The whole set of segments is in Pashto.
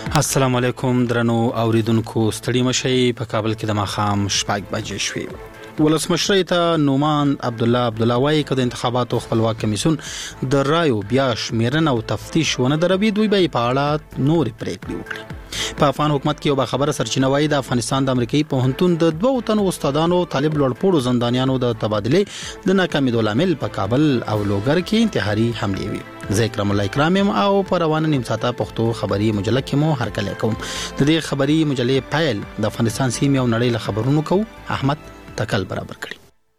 السلام علیکم درنو اوریدونکو ستړي مشئ په کابل کې د ماښام 6 بجې شوې ولسمشر ته نومان عبدالله وايي چې د انتخاباتو خپلواک کمیسیون د رایو بیا شمیرنه او تفتیش ونه دروي دوی به په اړه نور پریکړې وکړي په افغان حکومت کې یو خبره سرچینه وايي د افغانستان د امریکایي پوهنتون د 2 تنو استادانو طالب لوړپوړو زندانیانو د تبادله د ناکامیدو لامل په کابل او لوګر کې انتحاري حمله وي ذکرم الله اکرام او پروانه نیم ساعته پښتو خبري مجله کې مو هرکله کوم د دې خبري مجلې پایل د افغانستان سیمه او نړۍ له خبرونو کو احمد تکل برابر کړی.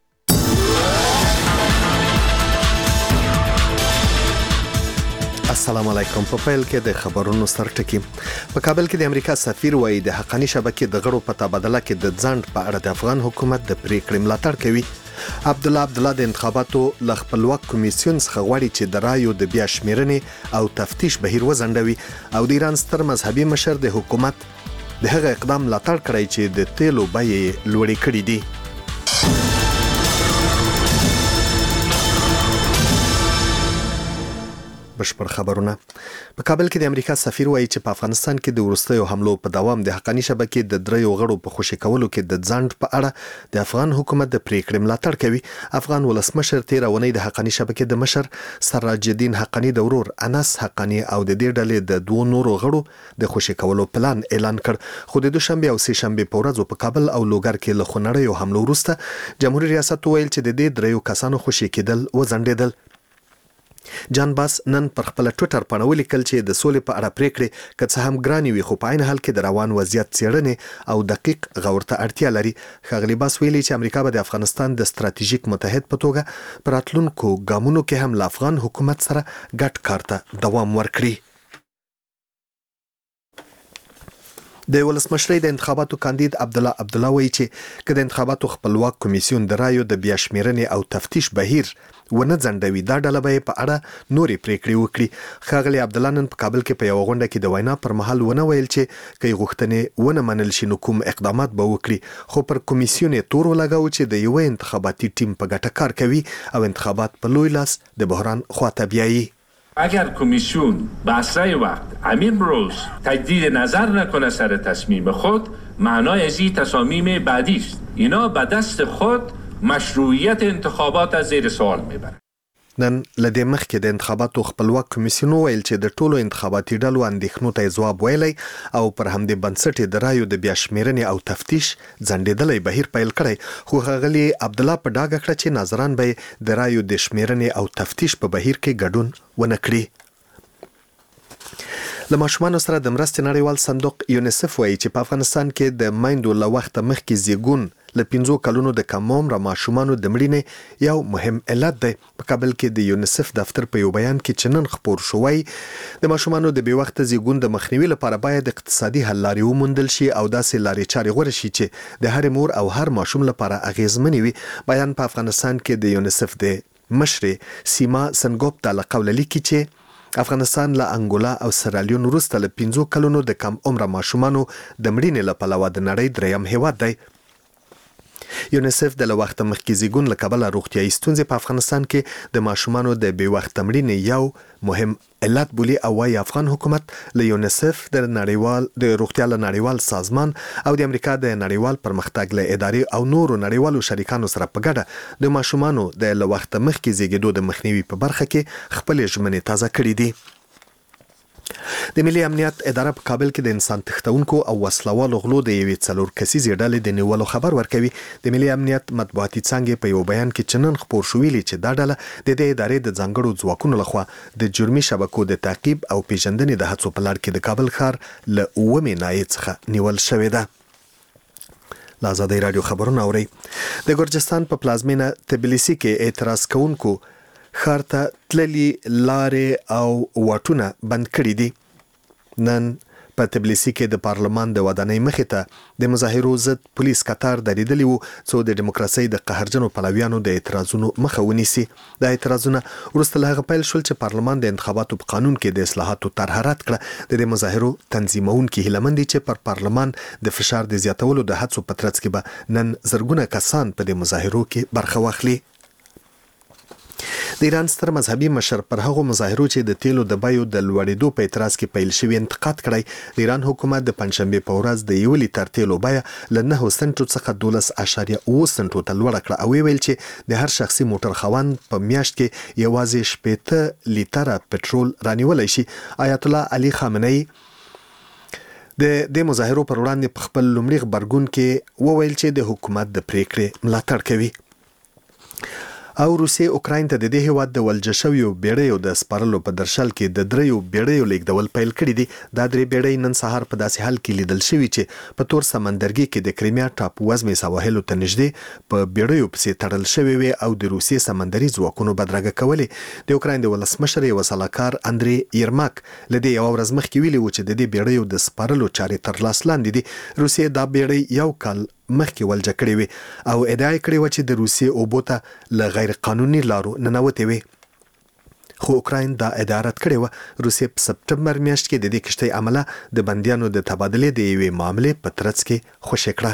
السلام علیکم. په پیل کې د خبرونو سرټکی په کابل کې د امریکا سفیر وایي د حقانی شبکې د غړو په تبادله کې د ځنډ په اړه د افغان حکومت د پریکړې ملاتړ کوي. عبدالله د انتخاباتو ل خپلواک کمیسیون څخه غواړي چې د رایو د بیا شمیرنې او تفتیش بهیر وځنډوي او د ایران ستر مذهبي مشر د حکومت د هغه اقدام ملاتړ کړی چې د تیلو بیې لوړې کړې دي. بشپړ خبرونه. په کابل کې د امریکا سفیر وایي چې په افغانستان کې د وروستیو حملو په دوام د حقانی شبکې د دریو غړو په خوشي کولو کې د ځنډ په اړه د افغان حکومت د پریکړې ملاتړ کوي. افغان ولسمشر تیر اونۍ د حقانی شبکې د مشر سراج الدین حقانی د ورور انس حقانی او د دې ډلې د 2 نورو غړو د خوشي کولو پلان اعلان کړ خو د دوشنبه او سه شنبه په ورځو په کابل او لوګر کې له خنړیو حملو وروسته جمهوریت ریاست ویل چې د دې دریو کسانو خوشي کېدل وځنډېدل. جان باس نن پر خپل ټوئیټر باندې ولیکل چې د سولې په اړه پریکړې که څه هم ګرانې وي خو په عین حال کې د روان وضعیت څېړنې او دقیق غور ته اړتیا لري. ښاغلي باس ویلي چې امریکا به د افغانستان د ستراتیژیک متحد په توګه پر راتلونکو ګامونو کې هم له افغان حکومت سره ګډ کار ته دوام ورکړي. د ولسمشرۍ د انتخاباتو کاندید عبدالله وایي چې که د انتخاباتو خپلواک کمیسیون د رایو د بیا شمیرنې او تفتیش بهیر ونه ځنډوي دا ډله به په اړه نورې پریکړې وکړي. ښاغلي عبدالله نن په کابل کې په یوه غونډه کې د وینا پر مهال ونه ویل چې که غوښتنې ونه منل شي نو کوم اقدامات به وکړي خو پر کمیسیون یې تور ولګاوه چې د یوه انتخاباتي ټیم په ګټه کار کوي او انتخابات په لوی لاس د بحران خواته بیایي. اگر کمیسیون به اسرع وقت همین روز تجدید نظر نکنه سر تصمیم خود معنای از این تصامیم بعدی است. اینا به دست خود مشروعیت انتخابات از زیر سوال میبرن. نن لدې مخکې د انتخاباتو خپلواک کمیسیون ویل چې د ټولو انتخاباتي ډلو اندېښنو ته ځواب ویلی او پر همدې بنسټ د رایو د بیا شمیرنې او تفتیش ځنډېدلی بهیر پیل کړی خو ښاغلي عبدالله په ډاګه کړه چې ناظران به د رایو د شمیرنې او تفتیش په بهیر کې ګډون ونه کړي. له ماشومانو سره د مرستې نړیوال صندوق یونیسف وایي چې په افغانستان کې د میندو له وخته مخکې زیږون له 5 کلونو د کم عمره ماشومانو د مړینې یو مهم علت دی. په کابل کې د یونیسف دفتر په یو بیان کې چې نن خپور شوی د ماشومانو د بې وخته زیږون د مخنیوي لپاره باید اقتصادي حل لارې وموندل شي او داسې لارې چارې غوره شي چې د هر مور او هر ماشوم لپاره اغیزمنې وي. بیان په افغانستان کې د یونیسف د مشرې سیما سنګوپ ته له قوله لیکي چې افغانستان له انګولا او سرالیون وروسته له 5 کلونو د کم عمره ماشومانو د مړینې له پلوه د نړۍ دریم هیواد دی. یونیسف د له وخته مخکې زیږون له کبله روغتیایي ستونزې په افغانستان کې د ماشومانو د بې وخته مړینې یو مهم علت بولي او وايي افغان حکومت له یونیسف د روغتیا له نړیوال سازمان او د امریکا د نړیوال پرمختګ له ادارې او نورو نړیوالو شریکانو سره په ګډه د ماشومانو د له وخته مخکې زیږېدو د مخنیوي په برخه کې خپلې ژمنې تازه کړې دي. د ملي امنیت اداره په کابل کې د انسان تښتونکو او وسلوالو غلو د یوې 4 کسیزې ډلې د نیولو خبر ورکوي. د ملي امنیت مطبوعاتي څانګې په یو بیان کې چې نن خپور شوی چې دا ډله د دې ادارې د ځانګړو ځواکونو لخوا د جرمي شبکو د تعقیب او پیژندنې د هڅو په لړ کې د کابل ښار له 9 ناحیې څخه نیول شوې ده. له ازادۍ راډیو خبرونه اورئ. د ګرجستان په پلازمینه تبلیسي کې اعتراض کوونکو ښار ته تللي لارې او واټونه بند کړي دي. نن په تبلیسي کې د پارلمان د ودانۍ مخې ته د مظاهرو ضد پولیس کتار درېدلي وو څو د ډیموکراسۍ د قهرجنو پلویانو د اعتراضونو مخه ونیسي. دا اعتراضونه وروسته له هغه پیل شول چې پارلمان د انتخاباتو په قانون کې د اصلاحاتو طرحه رد کړه. د دې مظاهرو تنظیمونکي هیله مند دي چې پر پارلمان د فشار د زیاتولو د هڅو په ترڅ کې به نن زرګونه کسان په دې مظاهرو کې برخه واخلي. د ایران ستر مذهبي مشر پر هغو مظاهرو چې د تیلو د بیو د لوړېدو په اعتراض کې پیل شوی انتقاد کړی. د ایران حکومت د پنځشنبه په ورځ د 1 لیټر تیلو بیه له 9 سنټو څخه 12.8 سنټو ته لوړه کړه او ویل چې د هر شخصي موټر خوند په میاشت کې یوازې 80 لیټره پټرول رانیولای شي. آیت الله علي خامنه‌ای د مظاهرو پر وړاندې په خپل لومړي غبرګون کې وویل چې د حکومت د پریکړې ملاتړ کوي. او روسیې اوکراین ته د دې هیواد د ولجه شویو بیړیو د سپارلو په درشل کې د 3 بیړیو لیږدول پیل کړي دي. دا 3 بیړۍ نن سهار په داسې حال کې لیدل شوي چې په تور سمندرګي کې د کریمیا ټاپو وزمې سواحلو ته نږدې په بیړیو پسې تړل شوي وي او د روسیې سمندري ځواکونو بدرګه کولې. د اوکراین د ولسمشر یو سلاکار اندری یرماک لدې یو ورځ مخکې ویلي و چې د دې بیړیو د سپارلو چارې تر لاس لاندې دي. روسیې دا بیړۍ یو کال مخکې ولجه کړې وي او ادعا کړې و چې د روسیې اوبو ته له غیر قانوني لارو ننوتې وي. خو اوکراین دا ادعا رد کړې و. روسیې په سپټمبر میاشت کې د دې کشتۍ عمله د بندیانو د تبادلې د یوې معاملې په ترڅ کې خوشې کړه.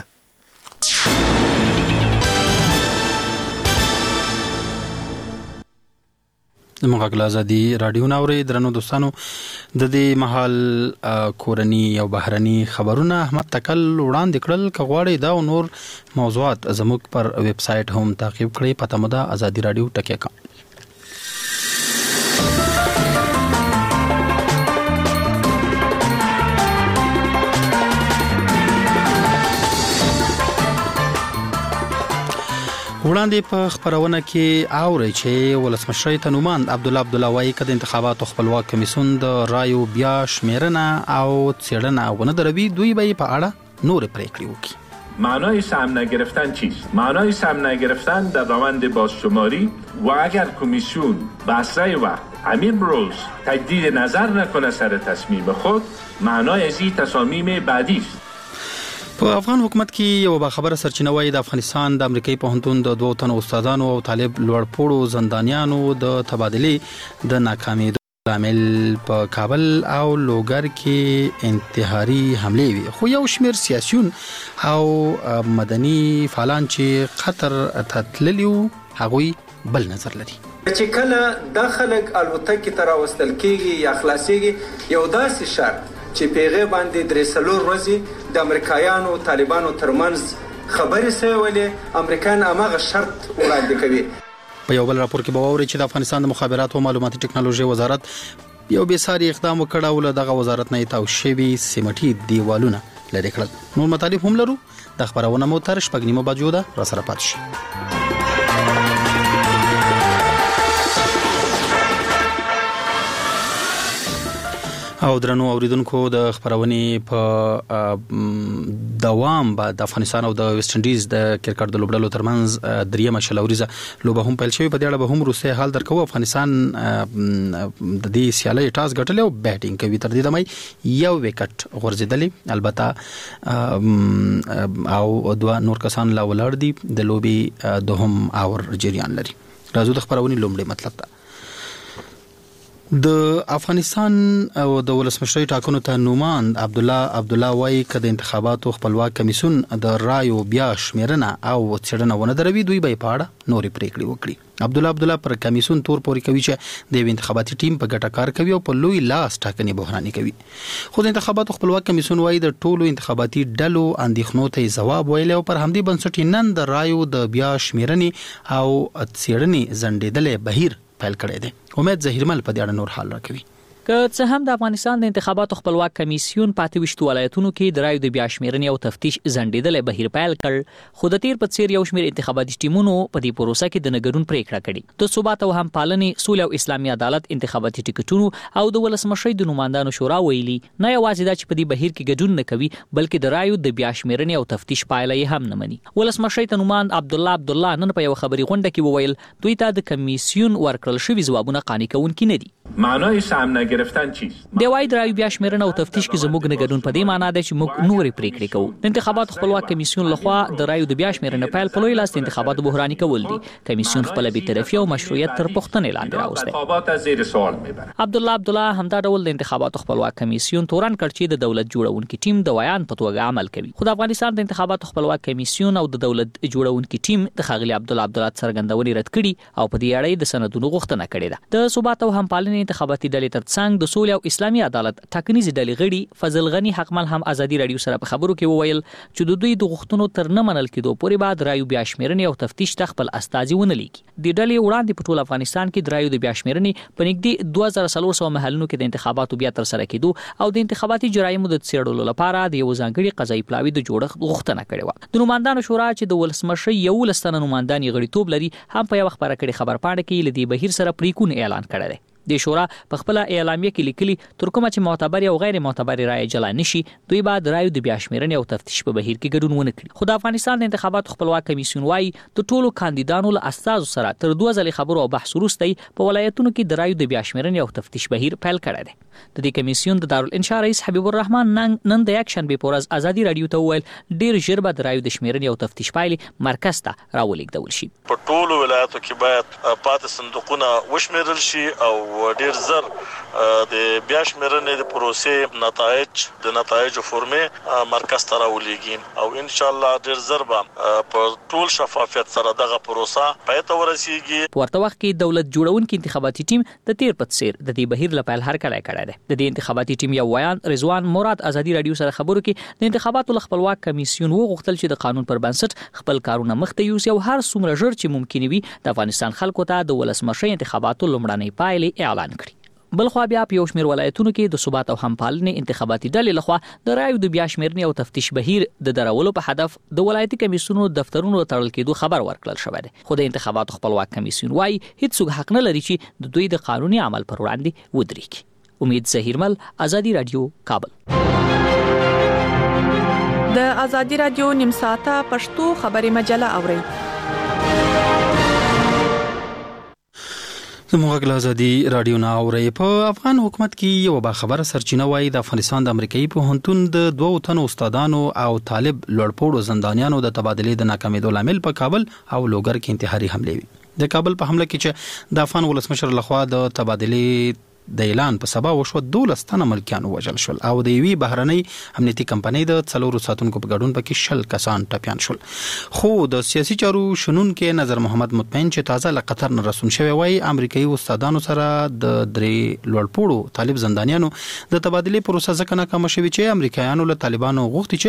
زموږ غږ ازادي رادیو ناوري درنو دوستانو د دې محل کورنی او بهرني خبرونه احمد تکل وړاندې کړل. کغواړي دا او نور موضوعات زموږ پر ویب سټ هم تعقیب کړئ. پته مو ده ازادي رادیو ټکی. وړاندې په خبرونه کې اوري چې ولسمشر تنوماند عبدالله وایي چې د انتخاباتو خپلواک کمیسیون د رایو بیا شمیرنه او څېړنه ونه دروي. دوی به په اړه نور پریکړې وکړي. معنای سهم نگرفتن چیست؟ معنای سهم نگرفتن در روند بازشماری و اگر کمیسیون به اسرع وقت امروز تجدید نظر نکنه سر تصمیم خود معنای از این تصامیم بعدی است. په افغان حکومت کې یو باخبره سرچینه وایي د افغانستان د امریکایي پوهنتون د 2 تنو استادانو او طالب لوړپوړو زندانیانو د تبادلې د ناکامېدو لامل په کابل او لوګر کې انتحاري حمله وي. خو یو شمېر سیاسيون او مدني فعالان چې قطر ته تللي هغوی بل نظر لري. چې کله داخلك الوتکې تر واستل کېږي یا خلاصيږي یو داسې شرط چې پیغه باندې درې څلور ورځې د امریکایانو طالبانو ترمنځ خبرې سویلې امریکایان هغه شرط وړاندې کوي. په یو بل راپور کې به ووري چې د افغانستان د مخابراتو او معلوماتي ټکنالوژي وزارت یو بېساري اقدام وکړ او له دغه وزارت نه تاو شوي سیمټي دیوالونه لري کړل. نور مطالب هم لرو. د خبرونه مو تر 6 بجو ده را سره پات شي. او درنو اوریدونکو د خبرونې په دوام بعد د افغانستان او د ویسټ انډیز د کرکټ د لوبډلو ترمنځ دریمه شلوریزه لوبه هم پیل شوې. په دې اړه به هم روسي حال درکو. افغانستان د دې سیالۍ ټاس ګټلی او بیټینګ کوي. تر دې دمه یو وکټ غورځېدلی البته او دوه نور کسان لا ولاړ دي. د لوبې دوهم اور جریان لري. راځو د خبرونې لومړی مطلب ته. د افغانستان او د ولسمشر ټاکنو ته نوماند عبدالله وایي چې د انتخاباتو خپلواک کمیسیون د رایو بیا شمیرنه او څېړنه ونه دروي. دوی به په اړه نورې پریکړې وکړي. عبدالله پر کمیسیون تور پورې کوي چې د انتخاباتي ټیم په ګټه کار کوي او په لوی لاس ټاکنې بحراني کوي. خو د انتخاباتو خپلواک کمیسیون وایي د ټولو انتخاباتي ډلو اندېښنو ته ځواب ویلی او پر همدې بنسټ نن د رایو د بیا شمیرنې او څېړنې ځنډېدلی بهیر پیل کړی دی. امید ظهیرمل په دې اړه نور حال راکوي. که څه هم د افغانستان د انتخاباتو خپلواک کمیسیون په 28 ولایتونو کې د رایو د بیا شمیرنې او تفتیش ځنډېدلی بهیر پیل کړ، خو د تیر په څیر یو شمېر انتخاباتي ټیمونو په دې پروسه کې د نه ګډون پریکړه کړې. د ثبات او همپالنې، سولې او اسلامي عدالت انتخاباتي ټکټونو او د ولسمشرۍ د نوماندانو شورا ویلي نه یوازې دا چې په دې بهیر کې ګډون نه کوي، بلکې د رایو د بیا شمیرنې او تفتیش پایله یې هم نه مني. ولسمشرۍ ته نوماند عبدالله نن په یو خبري غونډه کې وویل دوی ته د کمیسیون ورکړل شوي ځوابونه قانع کوونکي نه دي. معنای سهم گرفتن چیست؟ د وای درایو بیا شمیرنه او تفتیش کې زموږ نه ګډون په دې معنی ده چې موږ نورې پریکړې کوو. د انتخاباتو خپلواک کمیسیون لخوا د رایو د بیا شمیرنه پیل په لوی لاس د انتخاباتو بحراني کول دي. کمیسیون خپل بی‌طرفي او مشروعیت تر پوښتنې لاندې راوستی. انتخابات از زیر سوال میبرد. عبدالله همدا ډول د انتخاباتو خپلواک کمیسیون تورن کړ چې د دولت جوړونکي ټیم د ویان په توګه عمل کوي. خو د افغانستان د انتخاباتو خپلواک کمیسیون او د دولت جوړونکي ټیم د ښاغلي عبدالله څرګندونې رد کړي او په دې اړه د سندونو غوښتنه کړې ده. د ثبات او همپالنې انتخاباتي ډلې ترڅنګ د سولې او اسلامي عدالت ټاکنیزې ډلې غړي فضل غني حقمل هم ازادي رادیو سره په خبرو کې وویل چې د دوی د غوښتنو تر نه منل کېدو پورې بعد رایو بیا شمیرنې او تفتیش ته خپل استازي ونه لیکي. د ډلې وړاندې په ټول افغانستان کې د رایو د بیا شمیرنې په نږدې 2400 محلونو کې د انتخاباتو بیا تر سره کېدو او د انتخاباتي جرایمو د څېړلو لپاره د یو ځانګړي قضایي پلاوي د جوړښت غوښتنه کړې وه. د نوماندانو شورا چې د ولسمشر یو لستنه نوماندان غړیتوب لري هم په یو خبره کړي خبر پاڼه کې لدی بهیر سره پریکون اعلان کړی دی. د شورا په خپل اعلامیه کې لیکلي تر کومه چې معتبر او غیر معتبر رائے جلا نشي دوی بعد رایو د بیا شمیرنې او تفتیش په بهیر کې ګډون ونه کړي. خو د افغانستان د انتخاباتو خپلواک کمیسیون وايي د ټولو کاندیدانو له استازو سره تر 2000 خبرو او بحث وروسته په ولایتونو کې د رایو د بیا شمیرنې او تفتیش بهیر پیل کړی دی. د دې کمیسیون د دارالانشا رئیس حبیب الرحمن نن د یک شنبه په ورځ ازادي رادیو ته وویل ډیر ژر به د رایو د شمیرنې او تفتیش پایلې مرکز ته راولېږدول شي. په ټولو ولایتو کې باید پاتې صندوقونه وشمیرل شي او ډیر زر د بیا شمیرنې د پروسې نتایج فورمې مرکز ته راولېږي او ان شاء الله ډیر زر به په ټول شفافیت سره دغه پروسه پای ته ورسیږي. په ورته وخت کې دولت جوړونکي انتخاباتي ټیم د تیر په څیر د دې بهیر لپاره هر کړی د دې انتخاباتي ټیم یو ویان رضوان مراد ازادي رادیو سره خبرو کې د انتخاباتو خپلواک کمیسیون وغوښتل چې د قانون پر بنسټ خپل کارونه مخته یوسي او هر څومره ژر چې ممکن وي د افغانستان خلکو ته د ولسمشر انتخاباتو لومړنۍ پایلې اعلان کړي. بل خو بیا په یو شمېر ولایتونو کې د ثبات او همپالنې انتخاباتي ډلې لخوا د رایو د بیا شمیرنې او تفتیش بهیر د درولو په هدف د ولایتي کمیسیونو دفترونو تړل کېدو خبر ورکړل شوی دی. خو د انتخاباتو خپلواک کمیسیون وايي هیڅوک حق نه لري چې د دوی د قانوني عمل پر وړاندې ودرېږي. امید زهیرمل ازادي رادیو کابل. د ازادي رادیو نیم ساعته پښتو خبري مجله اورئ. زموږ ازادي رادیو نه اوري. په افغان حکومت کې یو با خبره سرچینه وایي د افغانستان د امریکایي پوهنتون د 2 تنو استادانو او طالب لوړپوړو زندانیانو د تبادلې د ناکامېدو لامل په کابل او لوګر کې انتحاري حمله وي. د کابل په حمله کې چې د افغان ولسمشر لخوا د تبادلې د اعلان په سبا وشو 12 تنه ملکیان وژل شول او د یوې بهرنۍ امنیتي کمپنۍ د 4 ساتونکو په ګډون پکې 60 کسان ټپيان شول. خو د سیاسي چارو شنونکو نظر محمد مطمئن چې تازه له قطر نه رسون شوی وای امریکایي استادانو سره د 3 لوړپوړو طالب زندانیانو د تبادلې پروسه ځکه ناکام شوی چې امریکایانو له طالبانو غوښتي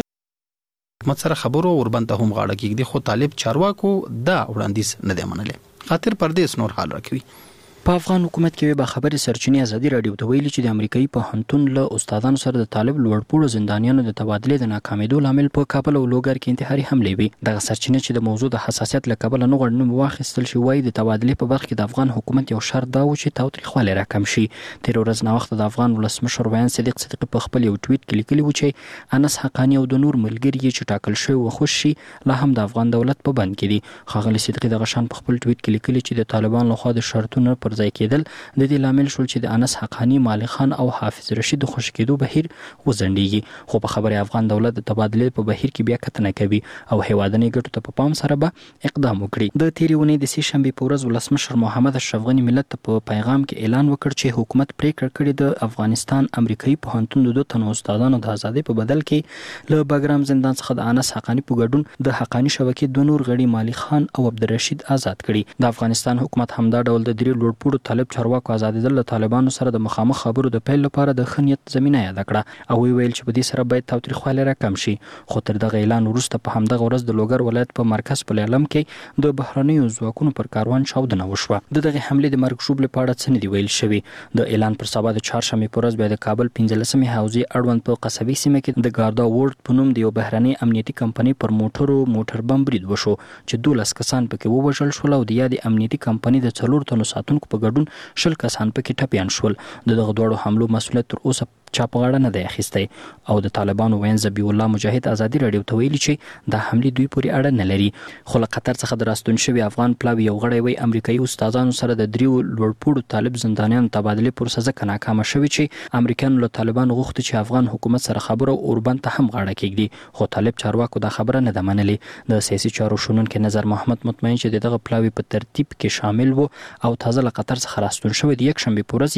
چې حکومت سره خبرو وربنده هم غاړه کېږي. خو طالب چارواکو دا وړاندیز نه دی منلې. خاطر پردیس نور حال راکوي. په افغان حکومت کې به خبري سرچینې ازادي رادیو ته ویلي چې د امریکایي پوهنتون له استادانو سره د طالب لوړپوړو زندانیانو د تبادلې د ناکامېدو لامل په کابل او لوګر کې انتحاري حمله وي. دغه سرچینې چې د موضوع د حساسیت له کبله نه غوړنوم واخیستل شي وایي د تبادلې په برخه کې د افغان حکومت یو شرط دا و چې تاوتریخوالی راکم شي. تیر ورځ نه وخت د افغان ولسمشر ویان صدیق صدیقی په خپل یو ټویټ کې لیکلی و چې انس حقانی او د نور ملګری چې ټاکل شوی و خوش شي لا هم د افغان دولت په بند کې دي. ښاغلي صدیقی دغه شان په خپل ټویټ کې لیکلی چې د طالبان لخوا د شرطونو پر ځای کېدل د دې لامل شول چې د انس حقانی، مالک خان او حافظ رشید د خوشی کېدو بهیر وزندېږي. خو په خبره افغان دولت د تبادلې په بهیر کې بیا کتنه کوي او هیوادنۍ ګټو ته په پام سره به اقدام وکړي. د تیرې ونې د سې شنبې په ورځ ولسمشر محمد اشرف غني ملت ته په پیغام کې اعلان وکړ چې حکومت پریکړه کړې د افغانستان امریکایي پوهنتون د 2 تنو استادانو د ازادۍ په بدل کې له بګرام زندان څخه د انس حقانی په ګډون د حقانی شبکې 2 نور غړي مالک خان او عبدالرشید آزاد کړي. د افغانستان حکومت همدا ډول د 3 لوړپوړو طالب چارواکو آزادېدل له طالبانو سره د مخامخ خبرو د پیل لپاره د خنیت زمينه یاد کړه او ویل چې په دې سره باید تاوتریخوالی راکم شي. خو تر دغه اعلان وروسته په همدغه ورځ د لوګر ولایت په مرکز په لعلم کې د بهرنیو ځواکونو پر کاروان چاودنه وشوه. دغه حمله د مرګ ژوبلې په اړه څه نه دی ویل شوی. د اعلان پر سبا د چهارشنبې په ورځ بیا د کابل 15مې حوزې اړوند په قصبي سیمه کې د ګاردا وورد په نوم د یو بهرنۍ امنیتي کمپنۍ پر موټر بم برید وشو چې 12 کسان پکې ووژل شول او د یادې امنیتي کمپنۍ د 4 تنو ساتونکو په ګډون 60 کسان پکې ټپيان شول. دغه دوړو حملو مسؤلیت تر اوسه چا په غاړه نه دی اخیستی او د طالبانو وین ذبیح الله مجاهد ازادي راډیو ته ویلي چې دا حملې دوی پورې اړه نه لري. خو له قطر څخه د راستون شوي افغان پلاوي یو غړی وایي امریکایي استادانو سره د 3 لوړپوړو طالب زندانیانو تبادله پروسه ځکه ناکامه شوې چې امریکایانو له طالبانو غوښتي چې افغان حکومت سره خبرو او اوربند ته هم غاړه کېږدي، خو طالب چارواکو دا خبره نه ده منلې. د سیاسي چارو شنونکي نظر محمد مطمئن چې دغه پلاوي په ترتیب کې شامل وو او تازه له قطر څخه راستون شوی د یکشنبې په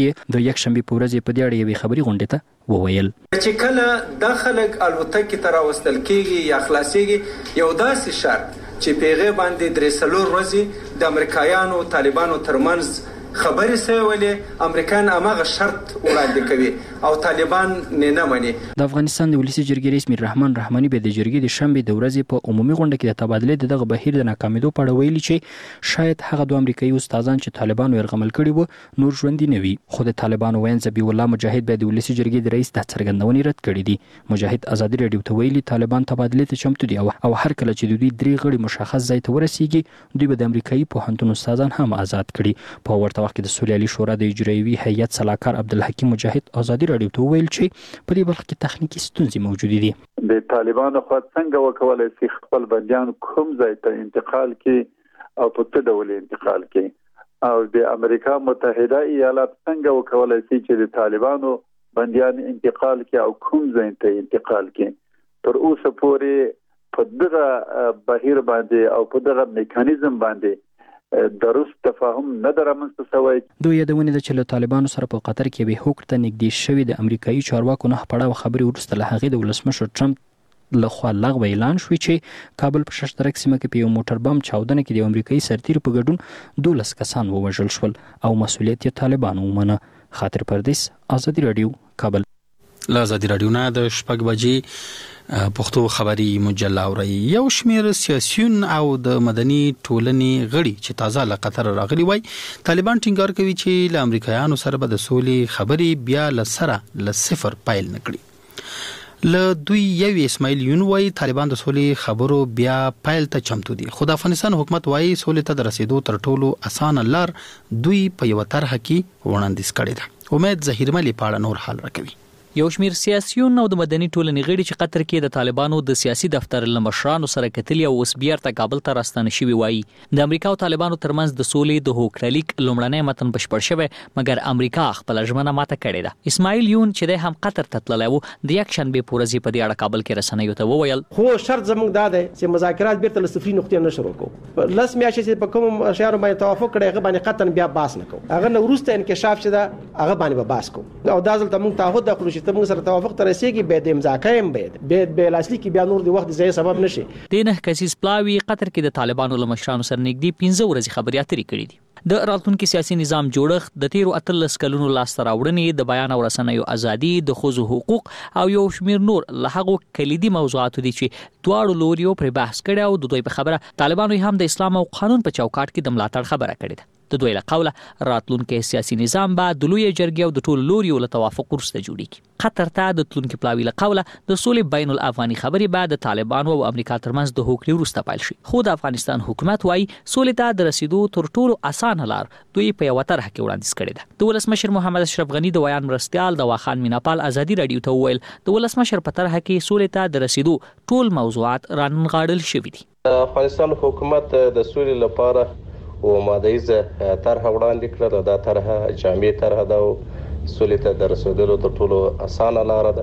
ورځ په دې اړه یوې خبري غونډې ته وویل چې کله د خلک الوتکې ته راوستل کېږي یا خلاصېږي یو داسې شرط چې پیغه باندې 3 ورځې د امریکایانو طالبانو ترمنځ خبرې سویلې امریکایان هغه شرط وړاندې کوي او طالبان نه مني. د افغانستان د ولسی جرګې رئیس میر رحمان رحماني به د جرګې د شنبې د ورځې په عمومي غونډه کې د تبادله دغه بهیر د ناکامیدو په اړه ویلي چې شاید هغه دوه امریکایي استادان چې طالبانو يرغمل کړي وو نور ژوندي نه وي، خو د طالبانو وین ذبیح الله مجاهد به د ولسی جرګې د رئیس د څرګندونې رد کړې دي. مجاهد ازادي راډیو ته ویلي طالبان تبادله ته چمتو دي او هر کله چې د دوی 3 غړي مشخص ځای ته ورسیږي دوی به د امریکایي پوهنتون استادان هم آزاد کړي. په ورته وخت کې د سولیالي شورا د اجرایوي هیئت صلاحکار عبدالحکیم مجاهد ازادي راډیو ته ویل چې په دې برخه کې تخنیکی ستونزې موجود دي. د طالبانو خو څنګه وکولای شي خپل بندیان کوم ځای ته انتقال کړي او په څه ډول انتقال کړي او د امریکا متحده ایالات څنګه وکولای شي چې د طالبانو بندیان انتقال کړي او کوم ځای ته انتقال کړي. تر اوسه پورې په دغه بهیر باندې او په دغه میکانیزم باندې درست تفاهم نه درمنځته شوی. دوی یادونه ده چې له طالبانو سره په قطر کې به هوکړه ته نږدې شوی د امریکایي چارواکو نه پړاو خبري ورسته له هغه د ولسمشر ټرمپ لخوا لغوه اعلان شوی چې کابل په ششترک سیمه کې په یو موټر بم چاودنه کې د امریکایي سرتیر په ګډون 12 کسان ووژل شول او مسؤلیت یې طالبانو ومنه. خاطر پردیس ازادي راډیو کابل. له ازادي راډیو نه د شپږ بجې پښتو خبري مجله اوري. یو شمیر سیاسيون او د مدني ټولنې غړي چې تازه له قطر راغلي وای طالبان ټینګار کوي چې له امریکایانو سره به د سولې خبري بیا ل صفر پایل نکړي. له دوی یو اسماعیل یون وای طالبان د سولې خبرو بیا پایل ته چمتو دي، خو د افغانستان حکومت وای سولې ته د رسیدو تر ټولو اسانه لار دوی په یو طرح کې وړاندیز کړی ده. امید ظهیرملي پاړه نور حال راکوي. یو شمیر سیاسيون او د مدني ټولنې غړي چې قطر کې د طالبانو د سیاسي دفتر لمشرانو سره کتلي او اوس بیرته کابل ته راستانه شوي وایي د امریکا او طالبانو ترمنځ د سولې د هوکړلیک لومړنی متن بشپړ شوی مګر امریکا خپل ژمنه ماته کړې ده. اسماعیل یون چې د هم قطر ته تللی و د یک شنبه په ورځ په دې اړه کابل کې رسنیو ته وویل خو شرط زموږ دا دی چې مذاکرات بیرته له صفري نقطې نه شروع کوو. لس میاشتې چې په کوم اشیاء باندې توافق کړی هغه باندې قطن بیا باس نه کوو، هغه نه وروسته انکشاف چې دا هغه باندې به باس کوو او دا ځل ته موږ تعهد کړو چې موږ سره توافق ترسيږي به د امضاکایم به اصلي کې بیا نور د وخت ځای سبب نشي. د نه کسیس پلاوی قطر کې د طالبانو لمشرانو سره نږدې 15 ورځې خبرې اترې کړې دي. د راتلونکي سیاسي نظام جوړښت د 13 کلونو لاسته راوړنې د بیان او رسنیو ازادي د ښځو حقوق او یو شمیر نور له هغو کلیدي موضوعاتو دي چې دواړو لوریو پر بحث کړي او د دوی په خبره طالبانو هم د اسلام او قانون په چوکاټ کې د ملاتړ خبره کړې ده. د دوی له قوله راتلونکي سیاسي نظام به د لوی جرګې او د ټولو لوریو له توافق وروسته جوړیږي. قطر ته د تلونکي پلاوی له قوله د سولې بین الافغاني خبرې بعد د طالبانو او امریکا ترمنځ د هوکړې وروسته پیل شي. خو د افغانستان حکومت وايي سولې ته د رسیدو تر ټولو اسانه لار دوی په یو طرح کې وړاندیز کړی ده. د ولسمشر محمد اشرف غنی د ویان مرستيال د واخان میناپال ازادي راډیو ته وویل د ولسمشر په طرح کې سولې ته د رسیدو ټول موضوعات رانغاړل شوي دي. افغانستان حکومت د سولې لپاره و مادهیزه طرح وړاندې کړه. دا طرح جامع طرح ده او سولې ته د رسیدلو تر ټولو اسانه لار ده.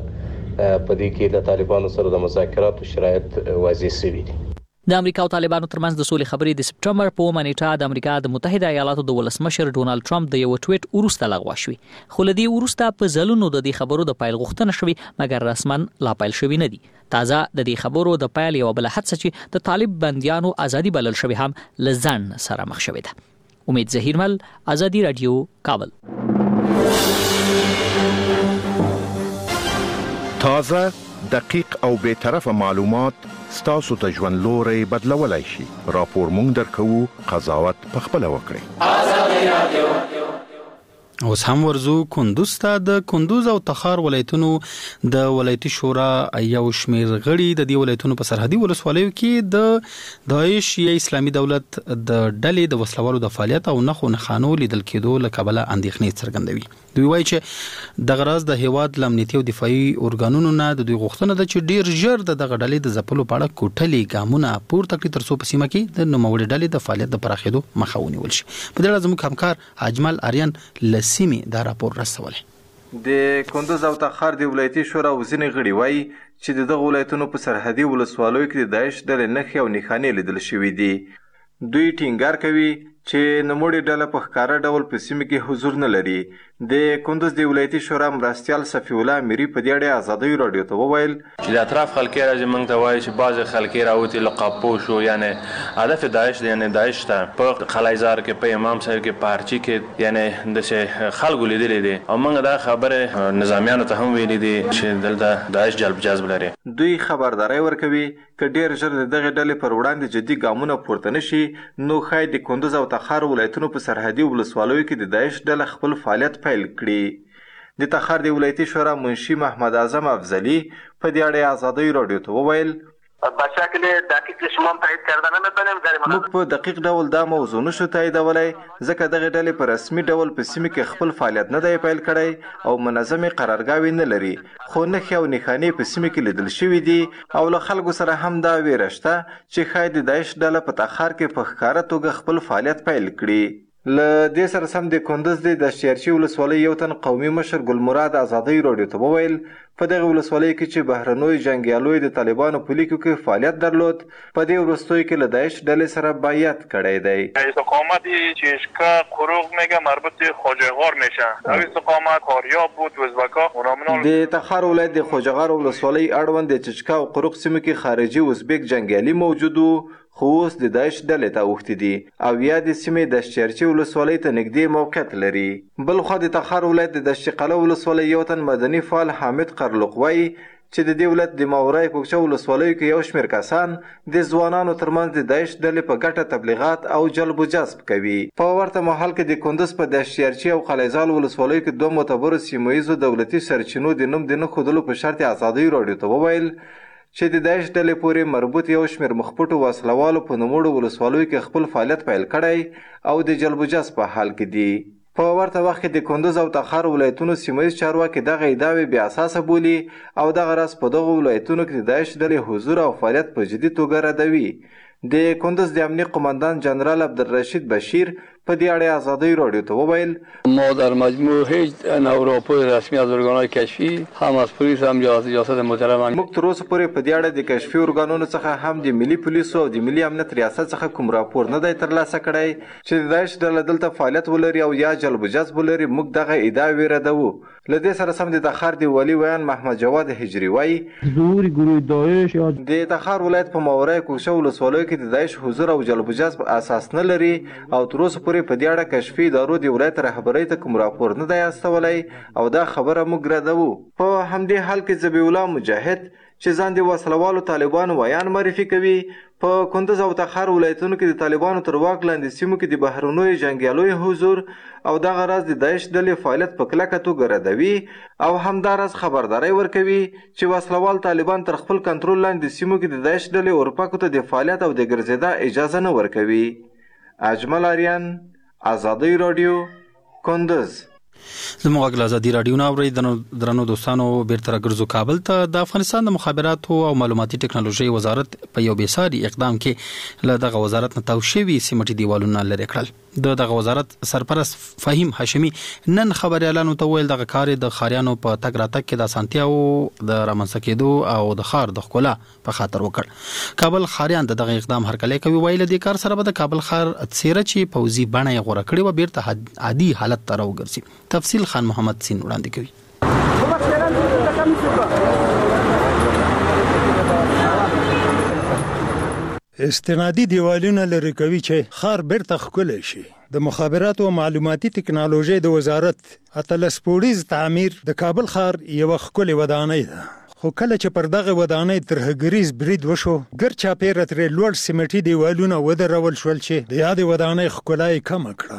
په دې کې د طالبانو سره د مذاکراتو شرایط واضح شوي دي. د امریکا او طالبانو ترمنځ د سولې خبرې د سپټمبر په 1 نیټه د امریکا د متحده ایالاتو د ولسمشر ډونالد ټرمپ د یو ټویټ وروسته لغوه شوې. خو لدی وروسته په ځلونو د دې خبرو د پایل غوښتنه شوې مګر رسما لا پایل شوې نه دي. تازه د دې خبرو د پایل یو بل حادثه چې د طالب بنديانو ازادي بلل شوې هم لزن سره مخ شوې ده. امید ظهیرمل ازادي راډیو کابل. تازه دقیق او به طرفه معلومات ستاسو ته ژوند لوري بدلولای شي. راپور مونږ درکو، قضاوت په خپل وکړئ. اوس هم ورزو کندوز ته. د کندوز او تخار ولایتونو د ولایتي شورا یو شمیر غړي د دې ولایتونو په سرحدي ولسوالیو کې د داعش یا اسلامي دولت د ډلې د وسلوالو د فعالیت او نخو نخانو لیدل کېدو له کبله اندېښنې څرګندوي. دوی وایي چې د غراض د هیواد امنیتي او دفاعي اورګانونو نه د دوی غوښتنه ده چې ډیر ژر د دغه ډلې د ځپلو په اړه کوټلي ګامونه پورته کړي ترڅو په سیمه کې د نوموړې ډلې د فعالیت د پراخېدو مخه ونیول شي. په دې اړه زموږ همکار اجمل آریان لسیمې دا راپور رسولی. د کندوز او تخار د ولایتي شورا وزینې غړي وایي چې د دغه ولایتونو په سرحدي ولسوالیو کې د داعش ډلې نښې او نښانې لیدل شوي دي. دوی ټینګار کوي چې نوموړې ډله په ښکاره ډول په سیمه کې حضور نه لري. د کندوز د ولایتي شورا مرستیال صفي الله میری په دې اړه ازادۍ راډیو ته وویل چې د اطراف خلک راځي موږ ته وایي چې بعضې خلک راوتي له قاپو شو، یعنی هدف داعش دی، یعنی داعش ته په قلعهزار کې په امام صاحب کې په هرچي کې یعنی داسې خلکو لیدلی دي او موږ دا خبرې نظامیانو ته هم ویلي دي چې دلته داعش جلب جذب لري. دوی خبرداری ورکوي که ډیر ژر د دغې ډلې پر وړاندې جدي ګامونه پورته نه شي نو ښایي د کندوز او تخار ولایتونو په سرحدي ولسوالیو کې د داعش ډله خپل فعالیت پیل کړي. د تخار د ولایتي شورا منشي محمد اعظم افضلي په دې اړه ازادۍ راډیو ته وویل موږ په دقیق ډول دا موضوع نشو تاییدولی ځکه دغې ډلې په رسمي ډول په سیمه کې خپل فعالیت نه دی پیل کړی او منظمې قرارګاوې نه لري، خو نښې او نښانې په سیمه کې لیدل شوي دي او له خلکو سره هم دا ویره شته چې ښایي د داعش ډله په تخار کې په ښکاره توګه خپل فعالیت پیل کړي. له دې سره سم د کندوز د دشتیارچي ولسوالۍ یو تن قومي مشر ګل مراد ازادۍ راډیو ته وویل په دغه ولسوالۍ کې چې بهرنیو جنګیالیو د طالبانو په لیکو کې فعالیت درلود په دې وروستیو کې له داعش ډلې سره بیعت کړی دی. استقامتی چشکا قروق میگه مربوط به خوجه‌غار میشه. او استقامت کاریاب بود وزبکا اونامنال د تخار ولایت د خوجه‌غار ولسوالۍ اړوند د چشکا او قروق سیمه کې خارجي ازبک جنګیالي موجود وو خو اوس د داعش ډلې ته اوښتي دي او یا د سیمې دشتیارچي ولسوالۍ ته نږدې موقعیت لري. بل خوا د تخار ولایت د دشت قلعه ولسوالۍ یو تن مدني فعال حامد قرلق وایي چې د دې ولایت د ماورای کوکچه ولسوالیو کې یو شمېر کسان د ځوانانو ترمنځ د داعش ډلې په ګټه تبلیغات او جلب و جذب کوي. په ورته مهال کې د کندوز په دشتیارچي او قلعهزال ولسوالیو کې دوه معتبرو سیمه ییزو دولتي سرچینو د نوم د نه ښودلو په شرط ازادۍ راډیو ته وویل چې د داعش ډلې پورې مربوط یو شمېر مخپټو وسلوالو په نوموړو ولسوالیو کې خپل فعالیت پیل کړی او د جلب و جذب په حال کې دي. په ورته وخت کې د کندوز او تخار ولایتونو سیمه ییز چارواکي دغه ادعاوې بې اساسه بولي او دغه راز په دغو ولایتونو کې د داعش ډلې حضور او فعالیت په جدي توګه ردوي. د کندوز د امنیت قماندان جنرال عبدالرشید بشیر په دې اړه ازادۍ راډیو ته وویل ما در مجموع هیچ راپور رسمی از ارگانهای کشفی هم از پلیس هم ریاست محترم موږ تر اوسه پورې په دې اړه د کشفي ارګانونو څخه هم د ملي پولیسو او د ملي امنیت ریاست څخه کوم راپور نه دی ترلاسه کړی چې د داعش ډله دلته فعالیت ولري او یا جلب و جذب ولري. موږ دغه ادعاوې ردوو. له دې سره سم د تخار د والي ویان محمد جواد هجري وایي ظهور گروه داعش د تخار ولایت په ماورای کوکچه ولسوالیو کې د داعش حضور او جلب و جذب اساس نه لري او تر اوسه پورې په دې اړه کشفي ادارو د ولایت رهبرۍ ته کوم راپور نه دی استولی او دا خبره موږ ردوو. په همدې حال کې ذبیح الله مجاهد چې ځان د وسلوالو طالبانو ویان معرفي کوي په کندوز او تخار ولایتونو کې د طالبانو تر واک لاندې سیمو کې د بهرنیو جنګیالیو حضور او دغه راز د داعش ډلې فعالیت په کلکه توګه ردوي او همداراز خبرداری ورکوي چې وسلوال طالبان تر خپل کنټرول لاندې سیمو کې د داعش ډلې اورپکو ته د فعالیت او د ګرځېدا اجازه نه ورکوي. اجمل آریان ازادۍ راډیو کندوز. زموږ غږ ازادي راډیو نه اوري. درنو دوستانو بیرته راګرځو کابل ته. د افغانستان د مخابراتو او معلوماتي ټکنالوژي وزارت په یو بېساري اقدام کې له دغه وزارت نه تاو شوي سیمټي دیوالونه لرې کړل. دغه وزارت سرپرست فهیم هاشمي نن خبريالانو ته ویل دغه کار د خاریانو په تګ راتګ کې د اسانتیاو د رامنځته کېدو او د ښار د ښکلا په خاطر وکړ. کابل خاریان دغه اقدام هرکلی کوي. ویل د کار سره به د کابل ښار څیره چې پوځي بڼه یې غوره کړې و بیرته عادي حالت ته راوګرځي. تفصیل خان محمد سین وړاندې کوي. استنادي دیوالونه لري کوي چې خار بیرته ښکلی شي. د مخابراتو او معلوماتي ټکنالوژي د وزارت اتلس پوړیز تعمیر د کابل ښار یوه ښکلې ودانۍ ده. خو کله چې پر دغه ودانۍ ترهګریز برید وشو ګر چاپیره ترې لوړ سیمټي دیوالونه ودرول شول چې د یادې ودانۍ ښکلا یې کمه کړه.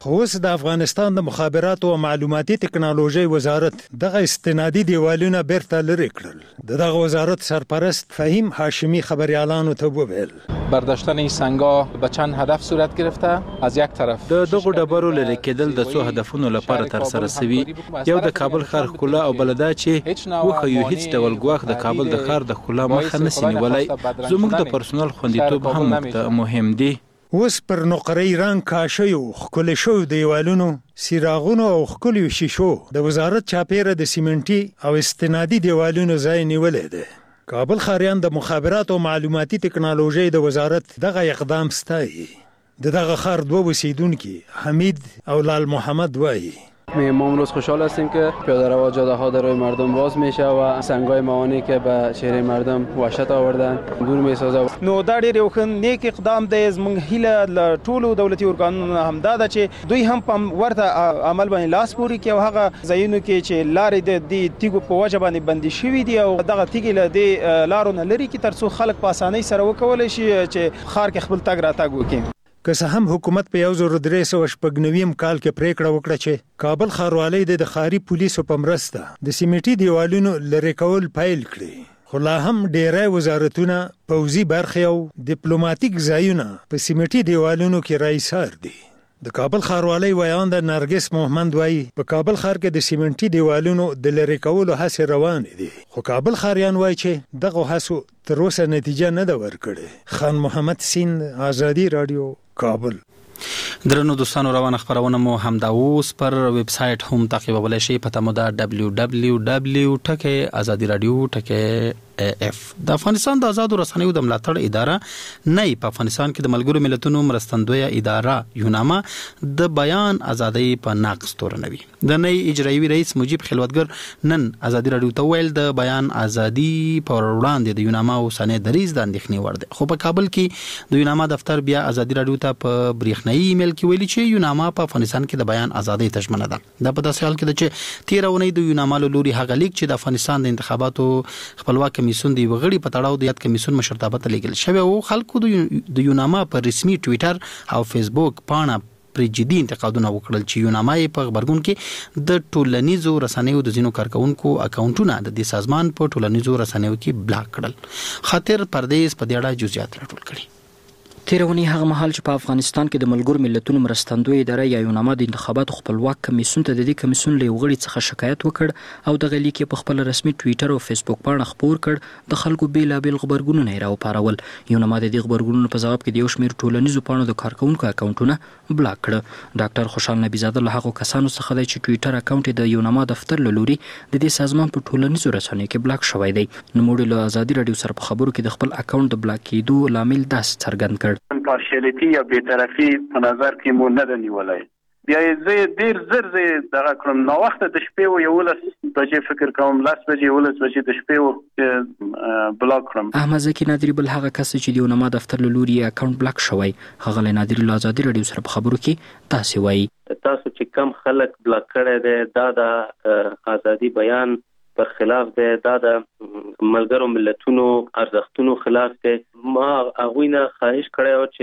خو اوس د افغانستان د مخابراتو او معلوماتي ټکنالوژي وزارت دغه استنادي دیوالونه بیرته لرې کړل. دغه وزارت سرپرست فهیم هاشمی خبریالانو ته وویل برداشتن این سنگ‌ها به چند هدف صورت گرفته. از یک طرف د دغه ډبرو لرې کېدل د څو هدفونو لپاره تر سره شوي. یو د کابل ښار ښکلا او بلدا چې وښیو هیڅ ډول ګواښ د کابل د ښار د ښکلا مخه نشي نیولی. زموږ د پرسونل خوندیتوب هم موږ مهم دی. اوس پر نقرې رنګ کاشیو ښکلي شویو دیوالونو، څراغونو او ښکلیو شیشو د وزارت چاپیره د سیمنټي او استنادي دیوالونو ځای نیولی دی. کابل ښاریان د مخابرات او معلوماتي ټکنالوژي د وزارت دغه اقدام ستایي. دغه ښار دوه اوسیدونکي حمید او لال محمد وایي ما امروز خوشحال هستیم که پیاده رو جاده ها در روی مردم باز میشه و سنگای موانی که به چهره مردم وحشت آوردن دور میسازه. نو دا ډېر یو ښه نیک اقدام دی. زموږ هیله له ټولو دولتي ارګانونو همدا ده چې دوی هم په ورته عمل باندې لاس پورې کړي او هغه ځایونو کې چې لارې د دې تیږو په وجه باندې بندي شوي دي او دغه تیږې له دې لارو نه لرې کړي تر څو خلک په اسانۍ سره وکولی شي چې ښار کې خپل تګ راتګ وکړي. که څه هم حکومت په 1396 کال کې پریکړه وکړه چې کابل ښاروالۍ د ښاري پولیسو په مرسته د سیمټي دیوالونو لرې کول پیل کړي. خو لا هم ډیری وزارتونه، پوځي برخې او ډیپلوماټیک ځایونه په سیمټي دیوالونو کې رایسار دي. د کابل ښاروالۍ ویانده نرګس محمد وایي په کابل ښار کې د سیمنټي دیوالونو د لرې کولو هڅې روانې دي. خو کابل ښاریان وایي چې دغه هڅو تر اوسه نتیجه نه ده ورکړې. خان محمد سیند، آزادي رادیو، کابل. درنو دوستانو، روانه خبرونه مو همدا اوس پر ویب سټ هم تعقیبولی شئ. پته مو ده www.azadiradio.af. د افغانستان د آزادو رسنیو د ملاتړ اداره نه په افغانستان کې د ملګرو ملتونو مرستندویه اداره یوناما د بیان ازادۍ په نقض تورنوي. د نئی اجرایي رئیس مجیب خلوتګر نن آزادي رادیو ته ویل د بیان ازادي پر وړاندې د یوناما اوسنۍ دریځ د اندېښنې وړ دی. خو په کابل کې د یوناما دفتر بیا آزادي رادیو ته په برېښنایي ایمیل کې ویلي چې یوناما په افغانستان کې د بیان ازادۍ ته ژمنه ده. دا په داسې حال کې ده چې تېره اونۍ د یوناما له لوري هغه لیک چې د افغانستان د انتخاباتو خپلواک کمیسیون د یوه غړي په تړاو د یاد کمیسیون مشرتابه ته لیږل شوی او خلکو د یوناما په رسمي ټویټر او فیسبوک پاڼه پر جدي انتقادونه وکړل چې یوناما په خبرګون کې د ټولنیزو رسنیو د ځینو کارکونکو اکاونټونه د دې سازمان په ټولنیزو رسنیو کې بلاک کړل. خاطر پردیس په دې اړه جزئیات راټول کړي. تیرونی هغه مهال چې په افغانستان کې د ملګرو ملتونو مرستندوی اداره یا یوناما د انتخاباتو خپلواک کمیسیون ته د دې کمیسیون له غړي څخه شکایت وکړ او د غلی کې په خپل رسمي ټویټر او فیسبوک باندې خبر کړ د خلکو بیلابل خبرګونونه راوپارول. یوناما د دې خبرګونونو په جواب کې د یو شمېر ټولنیزو پاڼو د کارکونکو اکاونټونه بلاک کړ. ډاکټر خوشحال نبی زاده له هغو کسانو څخه دی چې ټویټر اکاونټ د یوناما دفتر له لوري د دې سازمان په ټولنیزو رسنیو کې بلاک شوی دی. نو موږ له آزادي رادیو سره په خبرو کې د خپل اکاونټ د بلاک کېدو لامل داس څرګند کړ. پارشلیتی یا بی‌طرفی په نظر کې مو نه نیولای. بیا زه ډیر زر دغه کوم نو وخت د شپې و 11 بجې فکر کوم 10 بجې 11 بجې د شپې بلاک کړم. احمد زکی نادری بل هغه کس چې د یوناما دفتر له لوري اکاونټ بلاک شوی هغه له نادری له آزادي رادیو سره په خبرو کې تاسو وایي تاسو چې کم خلک بلاک کړي دي دا د آزادي بیان پر خلاف دی، دا د ملګرو ملتونو ارزښتونو خلاف دی. ما هغوی نه خواهش کړی و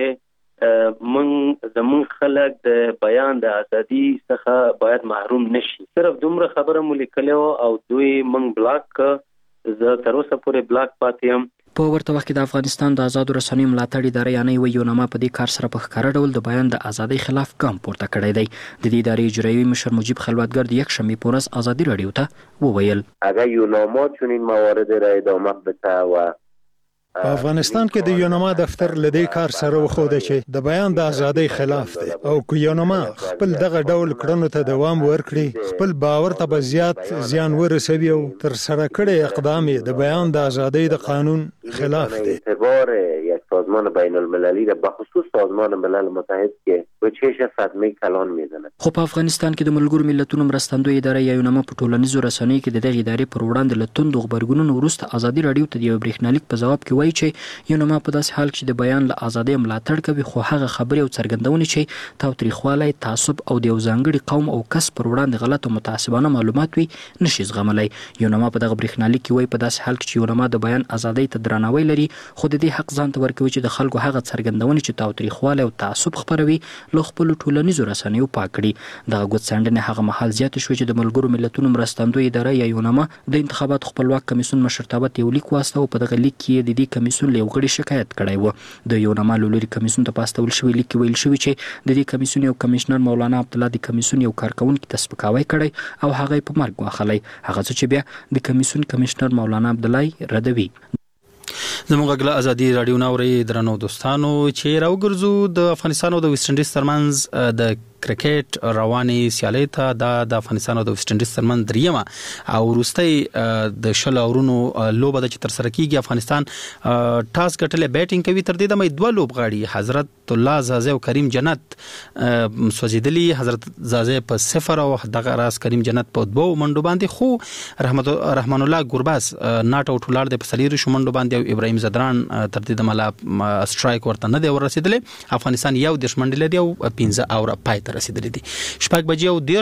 چې زمون خلک د بیان د ازادي څخه باید محروم نشي. صرف دومره خبره مو لیکلی او دوی موږ بلاک کړ. زه تر اوسه پورې بلاک پاتې یم. په ورته وخت کې د افغانستان د آزادو رسنیو ملاتړ اداره یعنی یوناما په دې کار سره په ښکاره ډول د بیان د ازادۍ خلاف ګام پورته کړی دی. د دې ادارې اجرایي مشر مجیب خلوتګر د یکشنبې په ورځ آزادي رادیو ته وویل اگر یوناما چنین موارد را ادامه بده و په افغانستان کې د یوناما دفتر لدی کار سره وخوده چې د بیان د ازادۍ خلاف دی او که یوناما خپل دغه ډول کړنو ته دوام ورکړي خپل باور ته به زیات زیان ورسوي او تر سره کړي اقدام د بیان د ازادۍ د قانون خلاف دی. اعتبار یک سازمان بین المللی را به خصوص سازمان ملل متحد که به چش صدمه کلان میزنه. خو په افغانستان کې د ملګرو ملتونو مرستندوی اداره یا یوناما په ټولنیزو رسنیو کې د دغه ادارې پر وړاندې له توندو خبرګونونو وروسته آزادي رادیو ته د برېښنالیک په جواب کې وایي چې یوناما په داسې حال کې د بیان له ازادۍ ملاتړ کوي خو هغه خبرې او څرګندونې چې تاوتریخوالی، تعصب او د یو ځانګړي قوم او کس پر وړاندې غلط او متعصبانه معلومات وي نشي زغملی. یوناما په دغه برېښنالیک کې وایي په داسې حال کې چې یوناما د بیان ازادۍ ته درناوی لري خو د دې حق ځان ته ورکوي کوي چې د خلکو هغه څرګندونې چې تاوتریخوالی او تعصب خپروي له خپلو ټولنیزو رسنیو پاک کړي. دغه ګوتڅنډنې هغه مهال زیاتې شوې چې د ملګرو ملتونو مرستندویه اداره یا یوناما د انتخاباتو خپلواک کمیسیون مشرتابه ته یو لیک واستاوه. په دغه لیک کې د دې کمیسیون له یو غړي شکایت کړی و. د یوناما له لوري کمیسیون ته پاستول شوی لیک کې ویل شوی چې د دې کمیسیون یو کمشنر مولانا عبدالله د کمیسیون یو کارکونکي ته سپکاوی کړی او هغه په مرګ واخلی، هغه څه چې بیا د کمیسیون کمشنر مولانا عبدالله ردوي. زموږ غږ له ازادي راډیو نه اورئ درنو دوستانو چې راوګرځو د افغانستان او د ویسټ انډیز ترمنځ د کرکټ رواني سیالۍ ته د افغانستان او د ویسټ انډیز ترمنځ دریمه او وروستۍ د شل اورونو لوبه د چې تر سره کیږي. افغانستان ټاس ګټلې بیټینګ کوي. تر دې دمه دوه لوبغاړي حضرت الله زازی او کریم جنت سوځیدلی. حضرت زازی په 0 او دغه راز کریم جنت په 2 منډو باندې، خو رحمان الله ګورباس ناټ اوټ ولاړ د په 4 منډو باندې او ابراهیم زدران تر دې دمه سټرایک ورته نه دی ورسېدلی. افغانستان یو د منډې لري او 15 اور پای ته رسیدلی دي. 6 بجې او